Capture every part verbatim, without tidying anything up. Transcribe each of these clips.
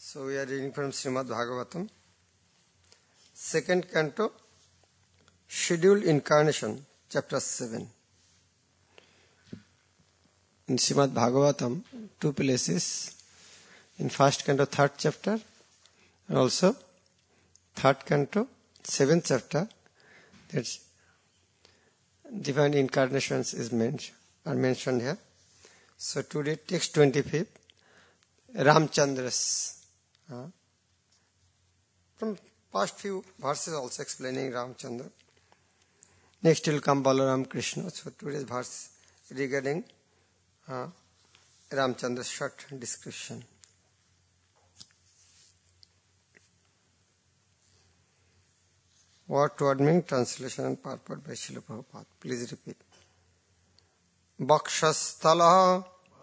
So we are reading from Srimad Bhagavatam, second canto, Scheduled Incarnation, chapter seven. In Srimad Bhagavatam, two places, in first canto, third chapter, and also third canto, seventh chapter, that's divine incarnations is mentioned, are mentioned here. So today, text twenty-fifth, Ramchandra's. Uh, from past few verses also explaining Ramchandra. Next will come Balaram Krishna. So today's verse regarding uh, Ramchandra's short description. Word to word meaning, translation and purport by Srila Prabhupada. Please repeat. Bakshasthala,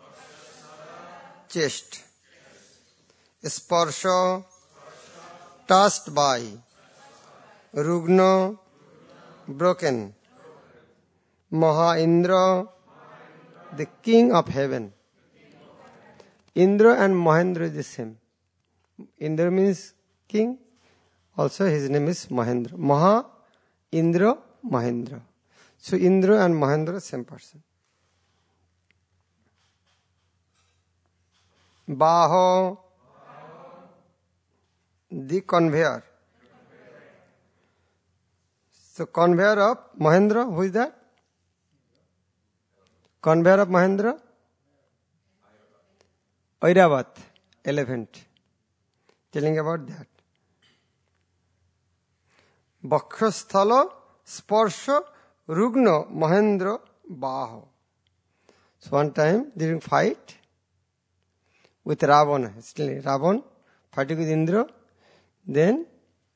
chest. Sparsha, touched by. Rugna, broken. Maha Indra, the king of heaven. Indra and Mahendra is the same. Indra means king. Also his name is Mahendra. Maha, Indra, Mahendra. So Indra and Mahendra, same person. Baho, the conveyor. So conveyor of Mahendra, who is that? Conveyor of Mahendra? Airavat, elephant. Telling about that. Bakshasthala, Sparsha, Rugna, Mahendra, Baho. So one time during fight with Ravana, still Ravan fighting with Indra, then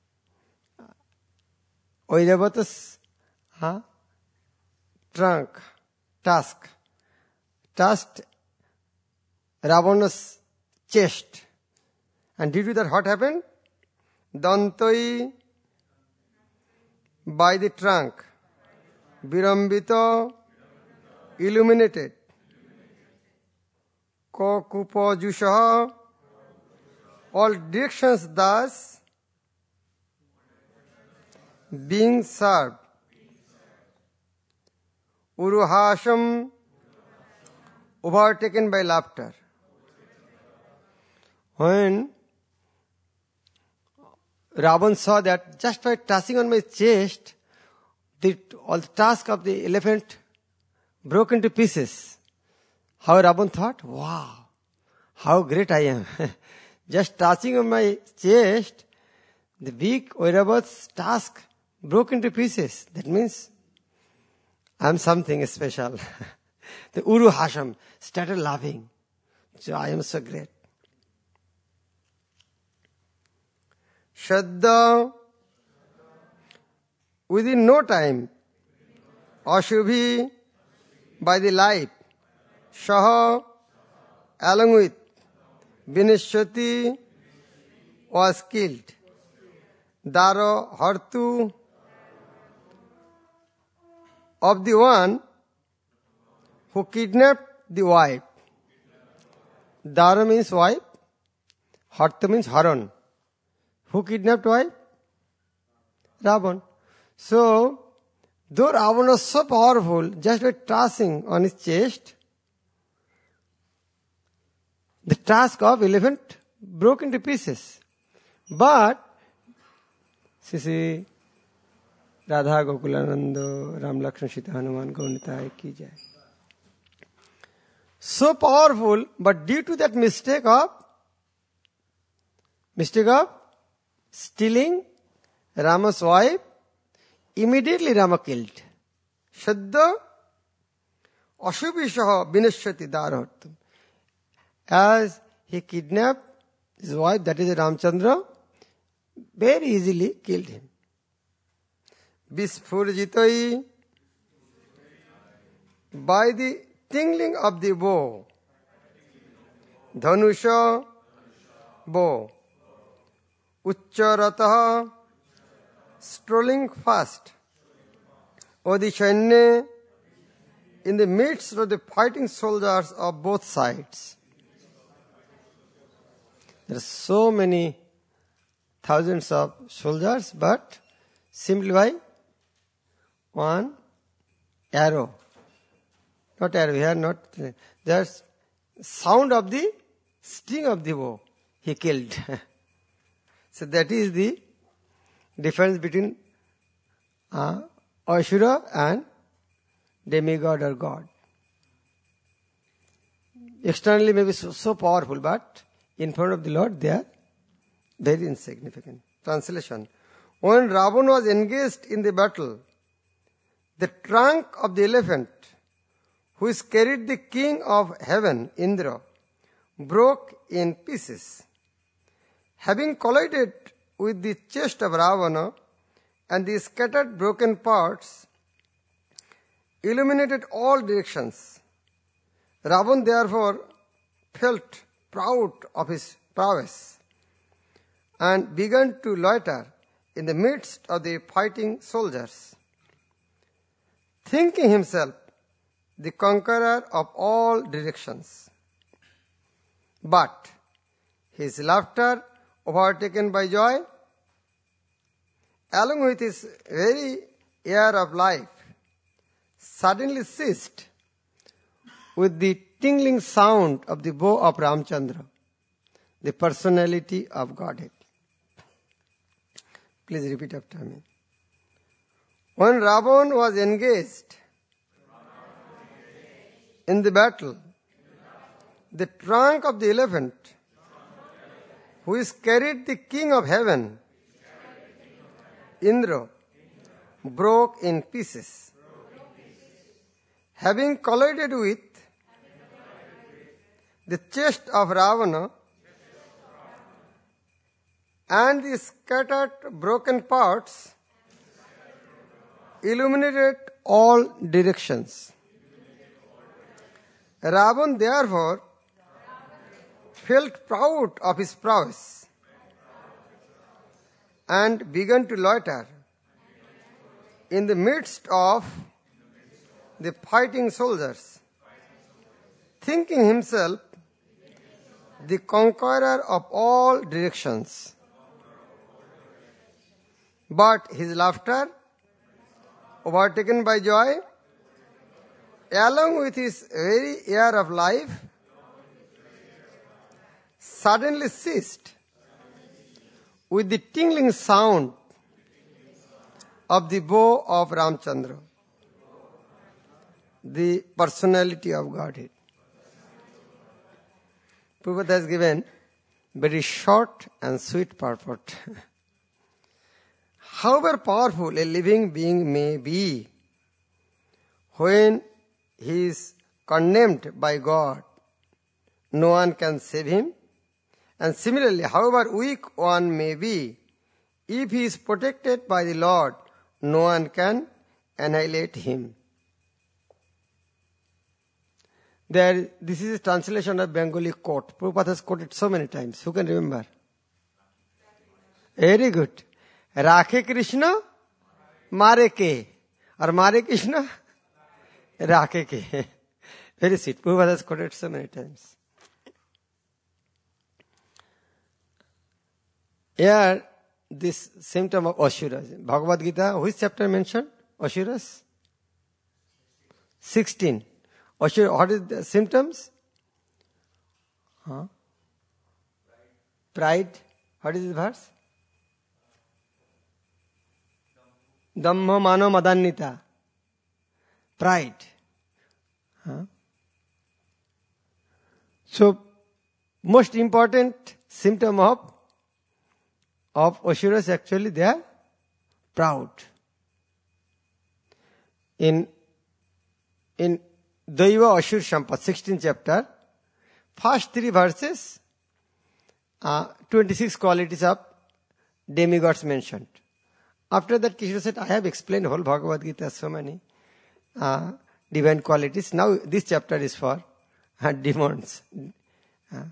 Airavath's huh, trunk, tusk, touched Ravana's chest. And due to that, what happened? Dantoi, by the trunk, Virambita, illuminated. Kokupa Jushaha, all directions thus being served. Uruhasham, overtaken by laughter. When Ravan saw that just by touching on my chest, the, all the task of the elephant broke into pieces. How Ravan thought, wow, how great I am. Just touching on my chest, the big Airavath's task broke into pieces. That means I am something special. The Uru Hasham started laughing. So I am so great. Shraddha, within no time, Ashubhi, by the light, Shaha, along with Vinishati, was killed. Daro Hartu, of the one who kidnapped the wife. Dara means wife, Hartu means Haran. Who kidnapped wife? Ravan. So, though Ravan was so powerful, just by touching on his chest, the task of elephant broke into pieces. But, Sisi Radha Gokulananda, Ram Lakshmana Sita Hanuman Gaunitai ki jai. So powerful, but due to that mistake of, mistake of stealing Rama's wife, immediately Rama killed. Shraddha Ashubhishaha Vinashati Darhartam. As he kidnapped his wife, that is Ramchandra, very easily killed him. Vispurjitai, by the tingling of the bow. Dhanusha, bow. Uchcharataha, strolling fast. Odishanye, in the midst of the fighting soldiers of both sides. There are so many thousands of soldiers, but simply by one arrow. Not arrow here, not just sound of the sting of the bow, he killed. So that is the difference between uh, Asura and demigod or god. Externally may be so, so powerful, but in front of the Lord they are very insignificant. Translation. When Ravan was engaged in the battle, the trunk of the elephant, which carried the king of heaven, Indra, broke in pieces. Having collided with the chest of Ravana, and the scattered broken parts illuminated all directions. Ravan therefore felt proud of his prowess and began to loiter in the midst of the fighting soldiers, thinking himself the conqueror of all directions. But his laughter, overtaken by joy, along with his very air of life, suddenly ceased with the tingling sound of the bow of Ramchandra, the personality of Godhead. Please repeat after me. When Ravan was engaged in the battle, the trunk of the elephant, which carried the king of heaven, Indra, broke in pieces. Having collided with the chest of Ravana and the scattered broken parts illuminated all directions. Ravan therefore felt proud of his prowess and began to loiter in the midst of the fighting soldiers, thinking himself the conqueror of all directions. But his laughter, overtaken by joy, along with his very air of life, suddenly ceased with the tingling sound of the bow of Ramchandra, the personality of Godhead. Prabhupada has given very short and sweet purport. However powerful a living being may be, when he is condemned by God, no one can save him. And similarly, however weak one may be, if he is protected by the Lord, no one can annihilate him. There, this is a translation of Bengali quote. Prabhupada has quoted so many times. Who can remember? Very good. Rakhe Krishna, Mare Ke. Or Mare Krishna, Rakhe Ke. Very sweet. Prabhupada has quoted so many times. Here, this symptom of Asuras. Bhagavad Gita, which chapter mentioned? Asuras? sixteen. Asura, what is the symptoms? Huh? Pride. What is the verse? Dhamma mano madannita. Pride. Huh? So, most important symptom of of Asuras, actually they are proud. In in Daiva Asur Sampad, sixteenth chapter, first three verses, uh, twenty-six qualities of demigods mentioned. After that, Krishna said, I have explained whole Bhagavad Gita, so many uh, divine qualities. Now this chapter is for uh, demons. Uh,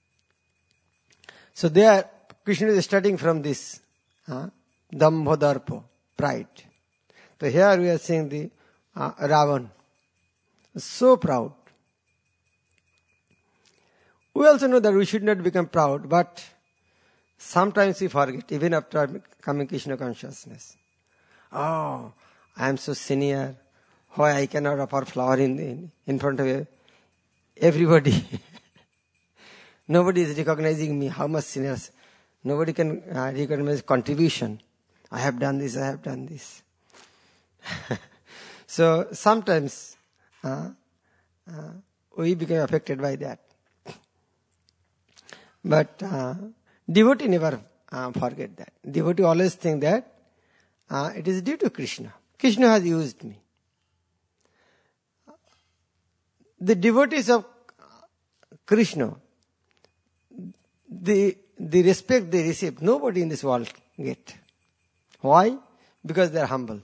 so there, Krishna is starting from this uh, Dambhodarpo, pride. So here we are seeing the uh, Ravan, so proud. We also know that we should not become proud, but sometimes we forget, even after coming Krishna consciousness. Oh, I am so senior. Why I cannot offer flower in, in, in front of everybody? Nobody is recognizing me. How much seniors? Nobody can uh, recognize contribution. I have done this, I have done this. So sometimes uh, uh, we become affected by that. But uh, devotee never uh, forget that. Devotee always think that uh, it is due to Krishna. Krishna has used me. The devotees of Krishna, the, the respect they receive, nobody in this world get. Why? Because they are humble.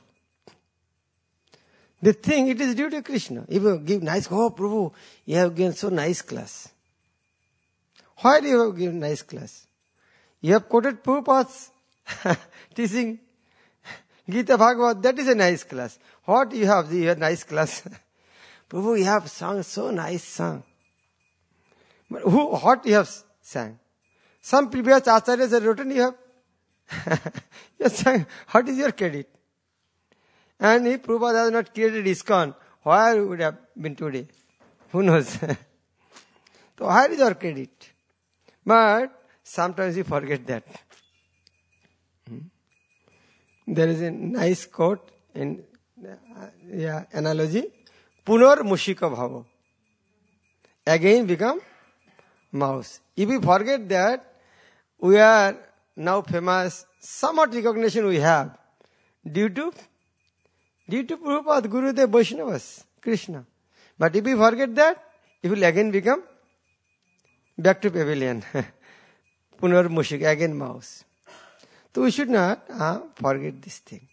They think it is due to Krishna. If you give nice, oh Prabhu, you have given so nice class. Why do you have given nice class? You have quoted Prabhupada's teaching, Gita Bhagavad, that is a nice class. What you have? You have nice class. Prabhu, you have sung so nice song. But who, what you have sang? Some previous acharyas have written, you have, you have sang. What is your credit? And if Prabhupada has not created ISKCON, where would have been today? Who knows? So where is our credit? But sometimes we forget that. Hmm? There is a nice quote in uh, yeah, analogy. Punar mushika bhava. Again become mouse. If we forget that, we are now famous, somewhat recognition we have due to due to Prabhupada, Gurudev, Vaishnavas, Krishna. But if we forget that, it will again become back to pavilion. Punar mushika, again mouse. So we should not uh, forget this thing.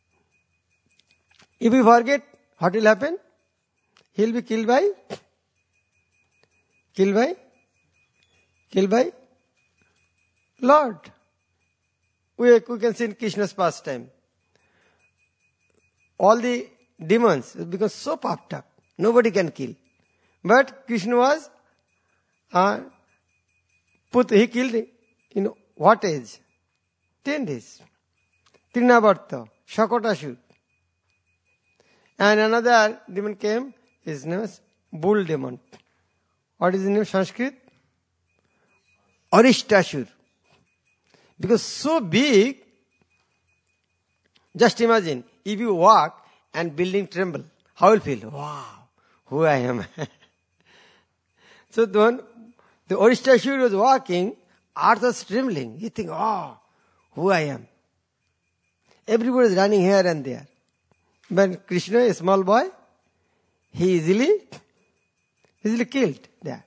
If we forget, what will happen? He will be killed by, killed by, killed by Lord. We, we can see in Krishna's pastime. All the demons become so puffed up, nobody can kill. But Krishna was uh, put, he killed in what age? Ten days. Trinavarta, Shakotashur. And another demon came, his name is bull demon. What is his name in Sanskrit? Aristashur. Because so big, just imagine, if you walk and building tremble, how will you feel? Wow, who I am. So when the Aristashur was walking, earth was trembling. You think, oh, who I am. Everybody is running here and there. But Krishna, a small boy, he easily, easily killed there.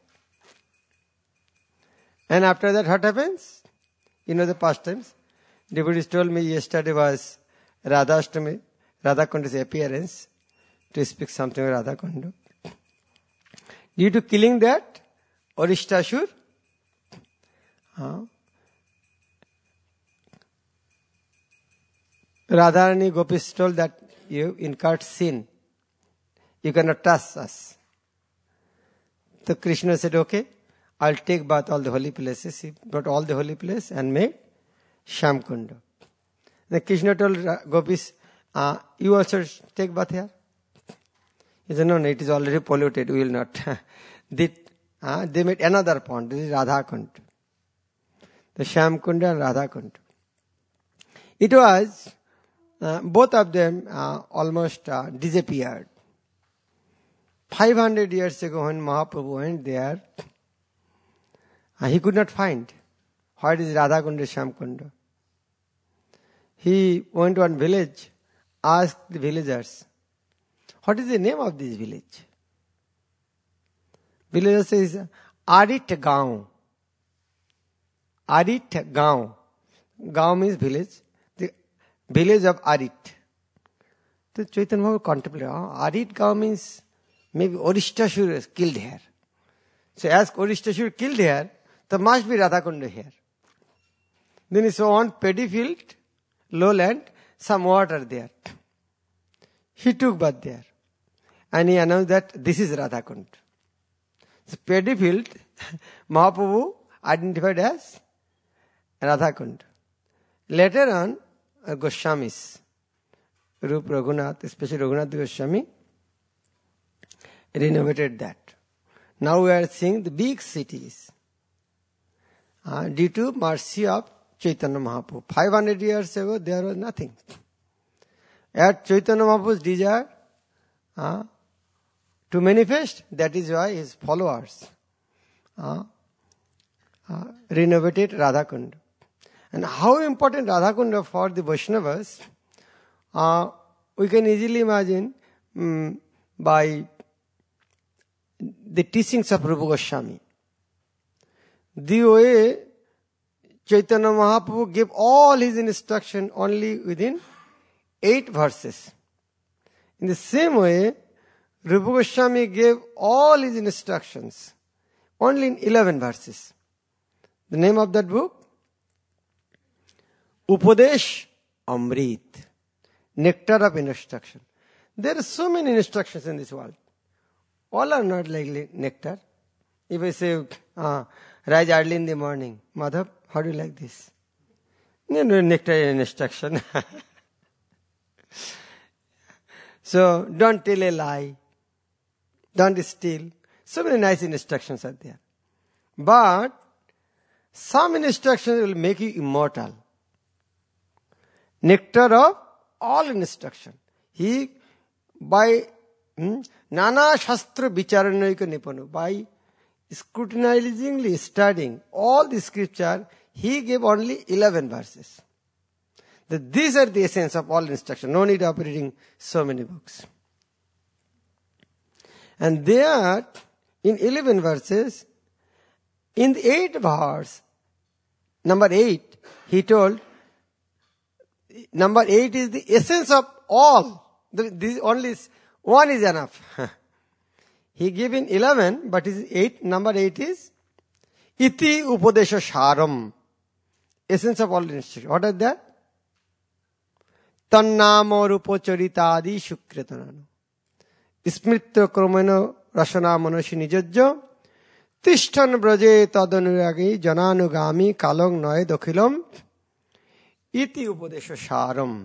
And after that, what happens? You know the pastimes. Devotees told me yesterday was Radhashtami, Radha Kunda's appearance, to speak something of Radha Kunda. Due to killing that, Aristashur, uh, Radharani Gopis told that you incurred sin. You cannot touch us. So Krishna said, okay, I'll take bath all the holy places. He brought all the holy places and made Shyamkunda. Then Krishna told Gopis, uh, you also take bath here. He said, no, no, it is already polluted. We will not. they, uh, they made another pond. This is Radha Kunda. The Shyamkunda and Radha Kunda. It was, uh, both of them uh, almost uh, disappeared. five hundred years ago when Mahaprabhu went there, uh, he could not find what is Radha Kunda, Shyamkunda. He went to one village, asked the villagers, what is the name of this village? Villager says, Arit Gaon. Arit Gaon. Gaon means village. The village of Arit. So Chaitanya Mahaprabhu contemplated, oh, Arit Gaon means maybe Aristashur is killed here. So as Aristashur killed here, there must be Radha Kunda here. Then he saw on paddy field, lowland, some water there. He took bath there. And he announced that this is Radha Kunda. The paddy field Mahaprabhu identified as Radha Kund. Later on, uh, Goswamis, Rup Raghunath, especially Raghunath Goswami, renovated that. Now we are seeing the big cities. Uh, due to mercy of Chaitanya Mahaprabhu. five hundred years ago, there was nothing. At Chaitanya Mahaprabhu's desire uh, to manifest, that is why his followers uh, uh, renovated Radha Kund. And how important Radha Kund for the Vaishnavas, uh, we can easily imagine um, by the teachings of Rupa Goswami. The way Chaitanya Mahaprabhu gave all his instruction only within eight verses. In the same way, Rupa Goswami gave all his instructions only in eleven verses. The name of that book? Upadesh Amrit. Nectar of instruction. There are so many instructions in this world. All are not like nectar. If I say, uh, rise early in the morning, Madhav, how do you like this? No, no, nectar instruction. So, don't tell a lie. Don't steal. So many nice instructions are there. But, some instructions will make you immortal. Nectar of all instruction. He, by hmm, Nana Shastra Vicharanaika Nipano, by scrutinizingly studying all the scripture, he gave only eleven verses. That these are the essence of all instruction. No need of reading so many books. And there, in eleven verses, in the eighth verse, number eight, he told, number eight is the essence of all. This only is, one is enough. He gave in eleven, but his eight, number eight is Iti Upadesha Sharam. Essence of all instruction. What is that? Tannamo rupo charitadi shukritanano. Smritya kromeno rasana manoshi nijajja. Tishtan braje tadanuragi jananugami kalong noe dokhilam. Iti upadesha sharam.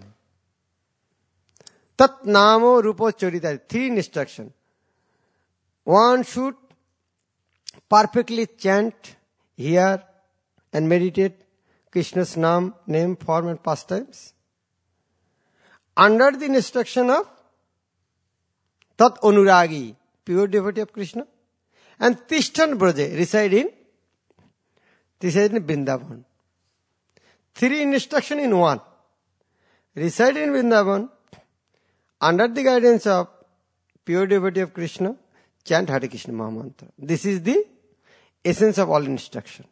Tat namo rupo charitadi. Three instruction. One should perfectly chant, hear and meditate Krishna's name, name, form and pastimes. Under the instruction of Tat Anuragi, pure devotee of Krishna. And Tishtan Braje, reside in, reside in Vrindavan. Three instruction in one. Reside in Vrindavan, under the guidance of pure devotee of Krishna, chant Hare Krishna Mahamantra. This is the essence of all instruction.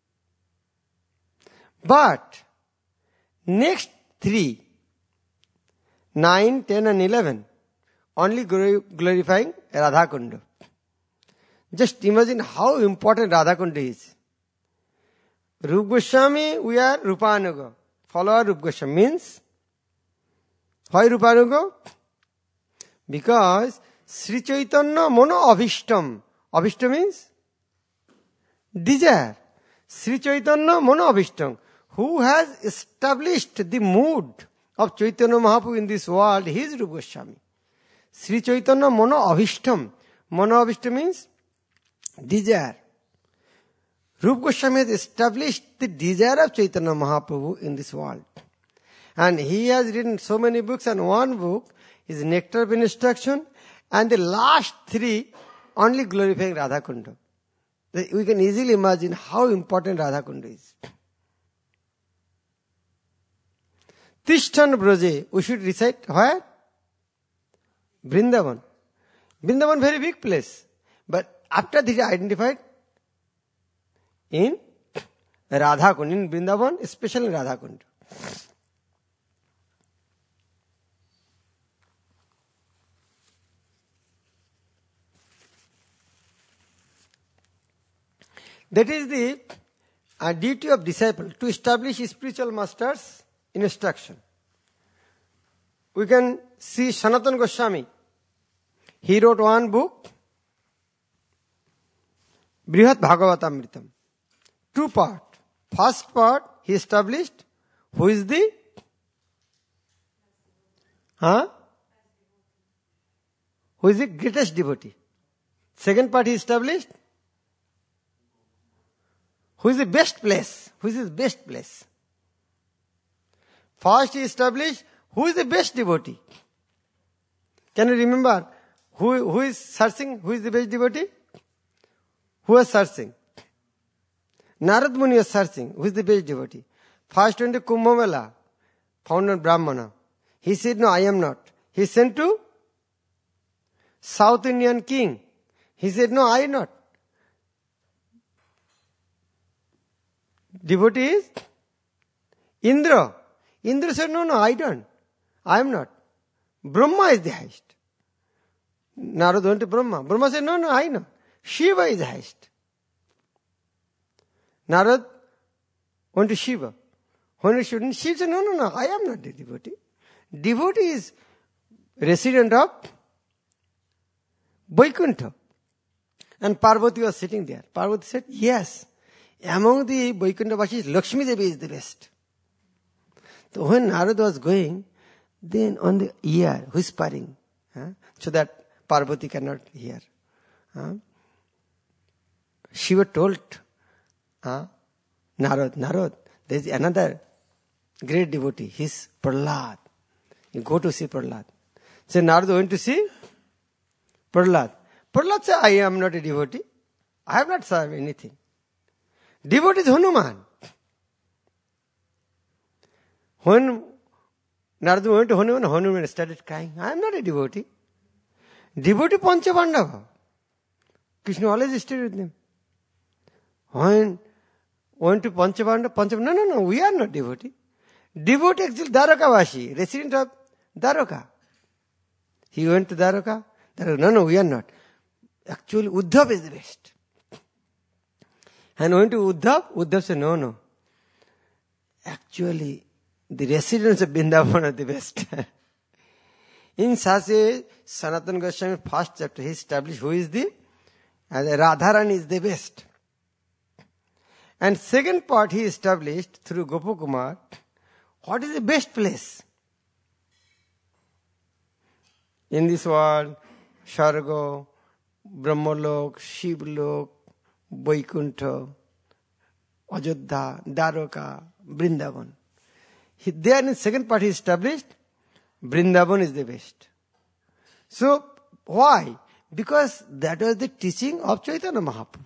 But, next three, nine, ten and eleven, only glorifying Radha Kunda. Just imagine how important Radha Kunda is. Rupa Goswami, we are Rupanuga. Follower Rupa Goswami means, why Rupanuga? Because Sri Chaitanya Mono Abhishtam. Abhishtam means desire. Sri Chaitanya Mono Abhishtam. Who has established the mood of Chaitanya Mahaprabhu in this world? He is Rupa Goswami. Sri Chaitanya Mono Abhishtam. Mono Abhishtam means desire. Rupa Goswami has established the desire of Chaitanya Mahaprabhu in this world. And he has written so many books, and one book is Nectar of Instruction, and the last three only glorifying Radha Kunda. We can easily imagine how important Radha Kunda is. Tishtan Braje, we should recite where? Vrindavan. Vrindavan, very big place. But after this identified in Radha Kund, in Vrindavan, especially in Radha Kund. That is the uh, duty of disciple, to establish spiritual masters in instruction. We can see Sanatana Goswami. He wrote one book, Brihad Bhagavatamritam. Two part. First part, he established who is the huh? Who is the greatest devotee. Second part he established who is the best place. Who is his best place. First he established who is the best devotee. Can you remember who, who is searching? Who is the best devotee? Who was searching? Narad Muni was searching. Who is the best devotee? First went to Kumbh Mela, found a Brahmana. He said, no, I am not. He sent to South Indian king. He said, no, I am not. Devotee is Indra. Indra said, no, no, I don't. I am not. Brahma is the highest. Narad went to Brahma. Brahma said, no, no, I know. Shiva is the highest. Narad went to Shiva. When he shouldn't, Shiva said, no, no, no, I am not the devotee. Devotee is resident of Vaikuntha. And Parvati was sitting there. Parvati said, yes, among the Vaikuntha Vashis, Lakshmi Devi is the best. So when Narad was going, then on the ear, whispering, huh, so that Parvati cannot hear. Huh, Shiva told huh, Narad, Narad, there is another great devotee. He is Prahlad. You go to see Prahlad. So Narad went to see Prahlad. Prahlad said, I am not a devotee. I have not served anything. Devotee is Hanuman. When Narada went to Hanuman, Hanuman started crying. I am not a devotee. Devotee Panchavandava. Krishna always stayed with them. When went to Panchavandava, Panchavandava, no, no, no, we are not devotee. Devotee actually Dwaraka-vashi, resident of Dwaraka. He went to Dwaraka. Dwaraka. No, no, we are not. Actually, Uddhav is the best. And went to Uddhav. Uddhav said, no, no. Actually, the residents of Vrindavan are the best. In such a Sanatana Goswami first chapter, he established who is the, as Radharani is the best. And second part he established through Gopakumar, what is the best place? In this world, Swarga, Brahmalok, Shivlok, Vaikuntha, Ajodhya, Dwaraka, Vrindavan. He, there in the second part he established, Vrindavan is the best. So, why? Because that was the teaching of Chaitanya Mahaprabhu.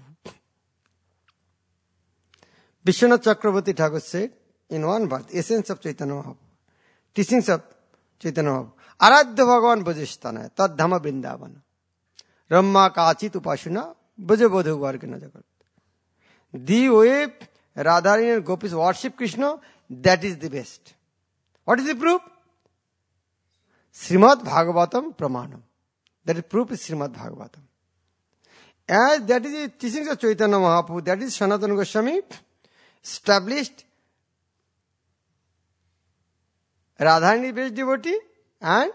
Vishwanath Chakravarti Thakur said, in one verse, essence of Chaitanya Mahaprabhu, teachings of Chaitanya Mahaprabhu, Aradhya Bhagavan Bhajisthana, Tad Dhamma Vrindavana, Ramma Kachit Upashuna, Bhajabodhu Vargana Jagat. The way Radharani and Gopis worship Krishna, that is the best. What is the proof? Srimad Bhagavatam Pramanam. That is proof is Srimad Bhagavatam. As that is the teachings of Chaitanya Mahaprabhu, that is Sanatana Goswami established Radharani best devotee and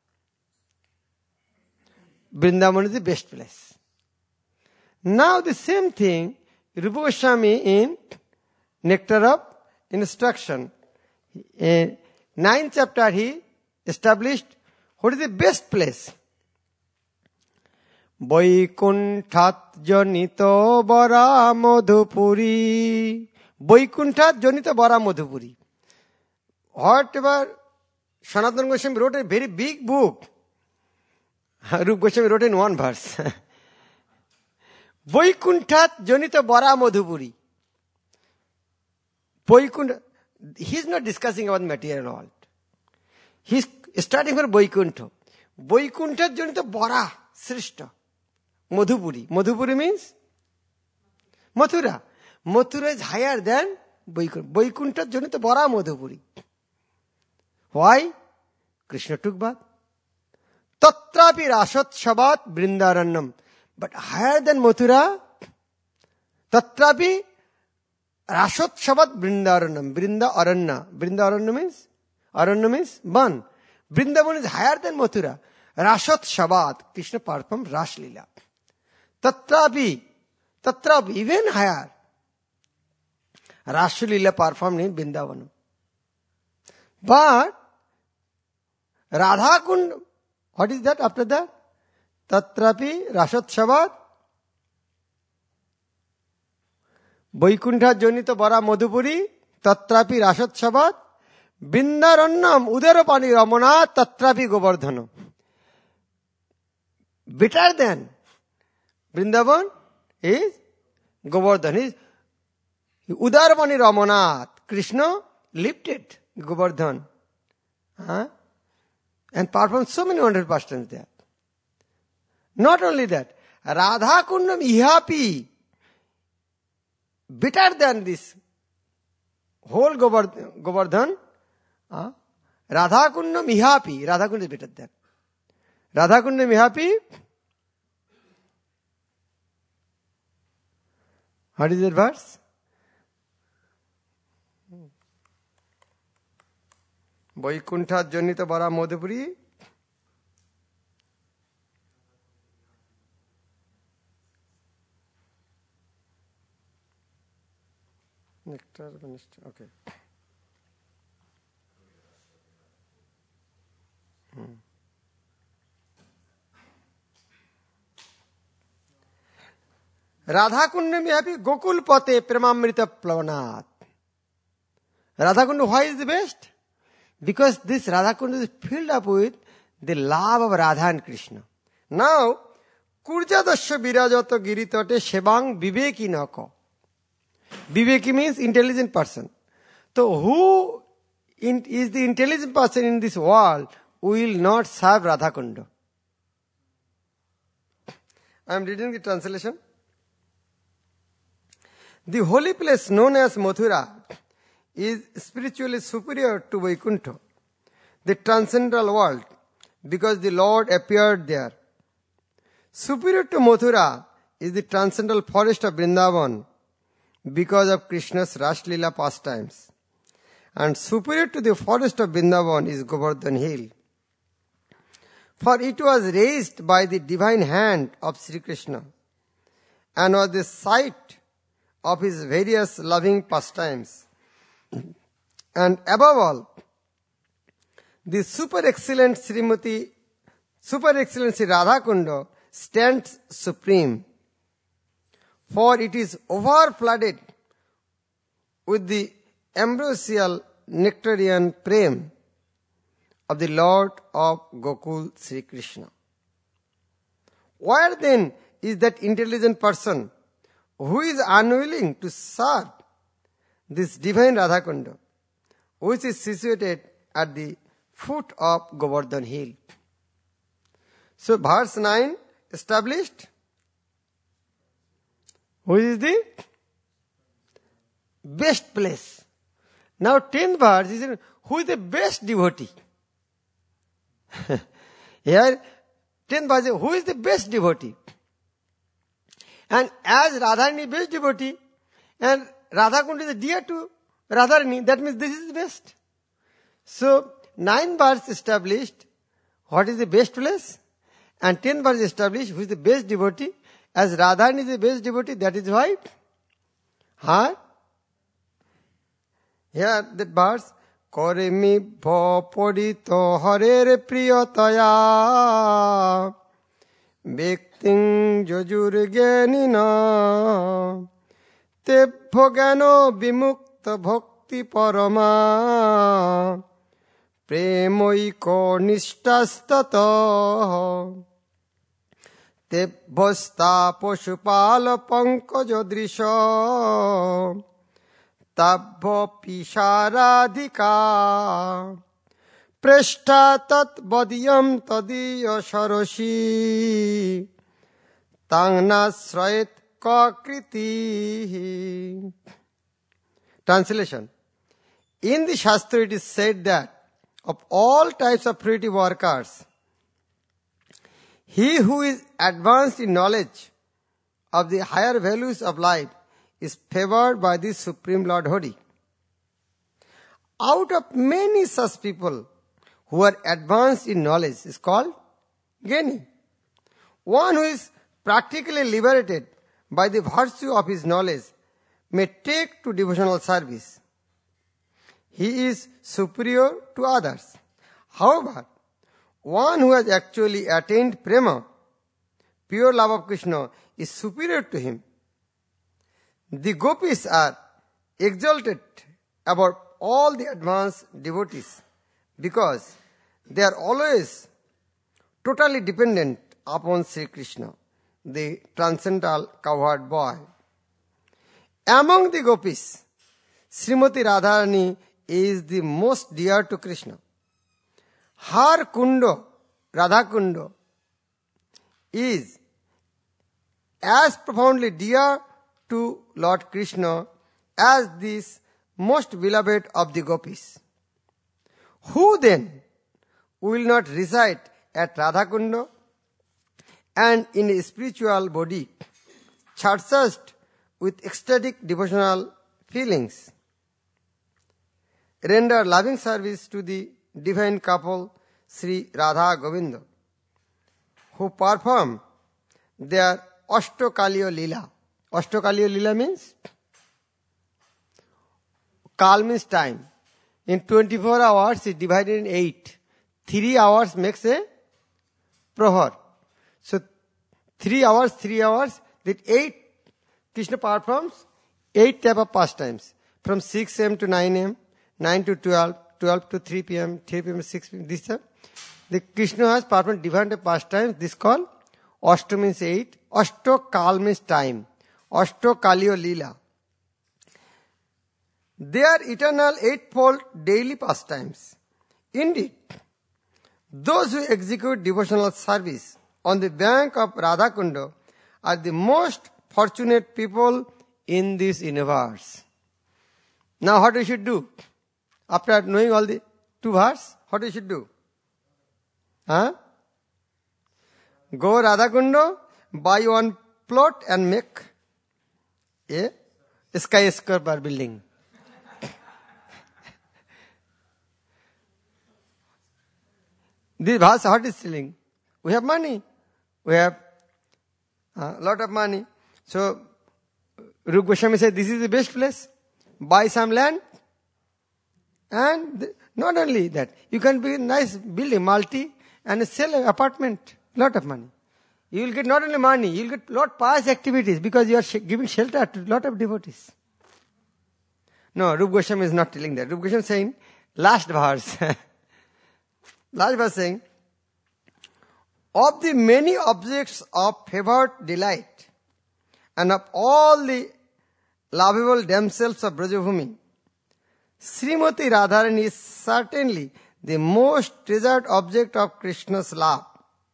Vrindavan is the best place. Now the same thing, Rupa Goswami in Nectar of Instruction, in ninth chapter he established what is the best place. Vaikunthat Janito Bara Madhupuri. Vaikunthat Janito Bara Madhupuri. Whatever Sanatana Goswami wrote a very big book. Rupa Goswami wrote in one verse. Vaikunthat Janito Bara Madhupuri. Vaikuntha, he is not discussing about material world. He is starting from Vaikuntha. Vaikuntha Janita Bara Srishta. Madhupuri. Madhupuri means Mathura. Mathura is higher than Vaikuntha. Vaikuntha Janita Bara Madhupuri. Why? Krishna took bath. Tatrapi Rashat Shabat Vrindarannam. But higher than Mathura, Tatrapi Rashat Shabat Vrindarannam. Vrinda Aranya. Vrinda Aranya means? Aranya means Ban. Vrindavan is higher than Mathura. Rashat Shabat. Krishna performed Rash Leela. Tatrapi. Tatra, even higher. Rasa Leela performed in Vrindavan. But Radha Kund, what is that after that? Tatrapi Rasotsavat Vaikuntha Jonita Bara Madhupuri Tatrapi Rasotsavat Bindarannam Udarapani Ramana Tatrapi Govardhanam. Better than Vrindavan is Govardhan. Is Udarapani Ramanath. Krishna lifted Govardhan. Huh? And performed so many wonderful pastimes there. Not only that, Radha Kundam Ihapi, better than this whole Govardhan, uh, Radha Kundam Ihapi, Radha Kund is better than. Radha Kundam Ihapi, what is that verse? Vaikuntha Janita Bara Madhupuri. Nectar, minister. Okay. Hmm. Radha Kunda mein happy Gokul Pate Premamrita Plavanat. Radha Kunda, why is the best? Because this Radha Kunda is filled up with the love of Radha and Krishna. Now, Kurja Dasya Virajato Giritate Shebang Viveki Nako. Viveki means intelligent person. So who in, is the intelligent person in this world who will not serve Radha Kunda? I am reading the translation. The holy place known as Mathura is spiritually superior to Vaikuntha, the transcendental world, because the Lord appeared there. Superior to Mathura is the transcendental forest of Vrindavan, because of Krishna's Rasa Leela pastimes. And superior to the forest of Vrindavan is Govardhan Hill. For it was raised by the divine hand of Sri Krishna and was the site of his various loving pastimes. And above all, the super excellent Srimati, super excellent Sri Radha Kunda stands supreme. For it is over flooded with the ambrosial nectarian prem of the Lord of Gokul Sri Krishna. Where then is that intelligent person who is unwilling to serve this divine Radha Kunda, which is situated at the foot of Govardhan Hill? So verse nine established, who is the best place. Now tenth verse is, who is the best devotee? Here, tenth verse is, who is the best devotee? And as Radharani is best devotee, and Radha Kunda is dear to Radharani, that means this is the best. So, ninth verse established what is the best place, and tenth verse established who is the best devotee. As Radharani is the best devotee, that is why. Huh? Here, that verse, Kore mi bhaporito harere priyataya Bhakting jajur gyanina Tebho gyano vimukta bhakti parama Premoiko nishtastata Tebhosta poshupala pankaja drisha Tabho pisharadhika Preshta tat badiyam tadiya sharoshi Tangna srayet kakriti. Translation. In the Shastra it is said that of all types of purity workers, he who is advanced in knowledge of the higher values of life is favored by the Supreme Lord Hari. Out of many such people who are advanced in knowledge is called Gyani. One who is practically liberated by the virtue of his knowledge, may take to devotional service. He is superior to others. However, one who has actually attained prema, pure love of Krishna, is superior to him. The gopis are exalted above all the advanced devotees because they are always totally dependent upon Sri Krishna, the transcendental cowherd boy. Among the gopis, Srimati Radharani is the most dear to Krishna. Her kundo, Radha Kundo, is as profoundly dear to Lord Krishna as this most beloved of the gopis. Who then will not reside at Radha Kundo and in a spiritual body, charged with ecstatic devotional feelings, render loving service to the divine couple Sri Radha Govinda, who perform their Ashtokaliya Leela. Ashtokaliya Leela means? Kal means time. In twenty-four hours is divided in eight. Three hours makes a prohar. So three hours, three hours, that eight Krishna performs eight type of pastimes. From six a.m. to nine a.m., nine to twelve, twelve to three p.m., three p.m. to six p.m. This time, the Krishna has performed different pastimes. This called Ashto means eight. Ashto Kal means time. Ashto Kaliyo Leela. They are eternal eightfold daily pastimes. Indeed, those who execute devotional service on the bank of Radha Kundo are the most fortunate people in this universe. Now what we should do? After knowing all the two verses, what we should do? Huh? Go Radha Kundo, buy one plot and make a skyscraper building. This verse, what is telling? We have money. We have a lot of money. So, Rupa Goswami said, this is the best place. Buy some land. And th- not only that, you can be a nice building, multi, and sell an apartment. Lot of money. You will get not only money, you will get lot pious activities because you are sh- giving shelter to lot of devotees. No, Rupa Goswami is not telling that. Rupa Goswami is saying, last verse. Last verse saying, of the many objects of favored delight and of all the lovable damsels of Brajabhumi, Srimati Radharani is certainly the most treasured object of Krishna's love.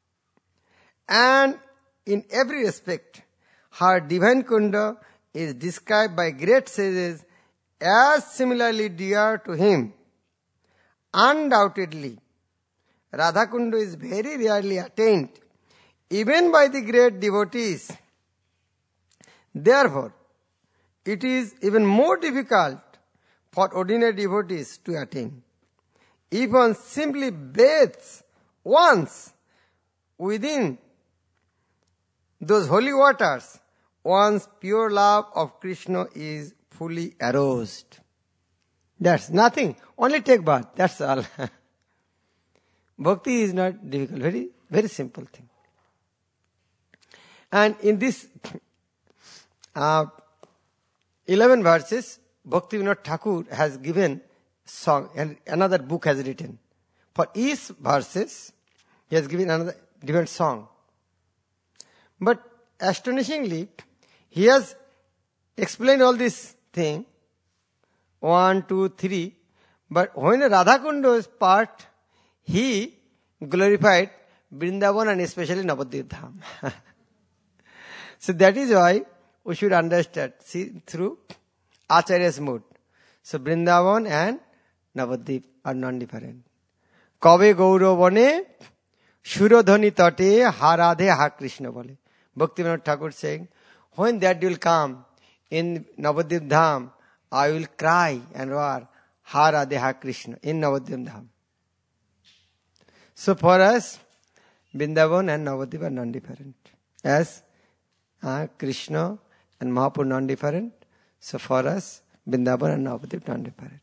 And in every respect, her divine kunda is described by great sages as similarly dear to him. Undoubtedly, Radha Kundo is very rarely attained, even by the great devotees. Therefore, it is even more difficult for ordinary devotees to attain. If one simply bathes once within those holy waters, one's pure love of Krishna is fully aroused. That's nothing. Only take bath. That's all. Bhakti is not difficult. Very, very simple thing. And in this uh, eleven verses, Bhaktivinoda Thakur has given song, and another book has written. For each verses, he has given another different song. But astonishingly, he has explained all this thing, one, two, three. But when Radha Kundo's part, he glorified Vrindavan and especially Navadvip Dham. So that is why we should understand, see, through Acharya's mood. So Vrindavan and Navadvip are non-different. Kabe Gauro Bane, Shurodhani Tate, Ha Radhe, Ha Krishna Bole. Bhaktivinoda Thakur saying, when that will come in Navadvip Dham, I will cry and roar, Ha Radhe, Ha Krishna, in Navadvip Dham. So for us, Vrindavan and Navadvip are non-different. As uh, Krishna and Mahaprabhu non-different. So for us, Vrindavan and Navadip non-different.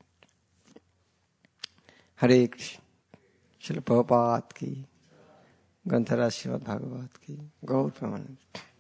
Hare Krishna. Srila Prabhupada ki, Granthara Srimad Bhagavad ki, Gaur Pramanand.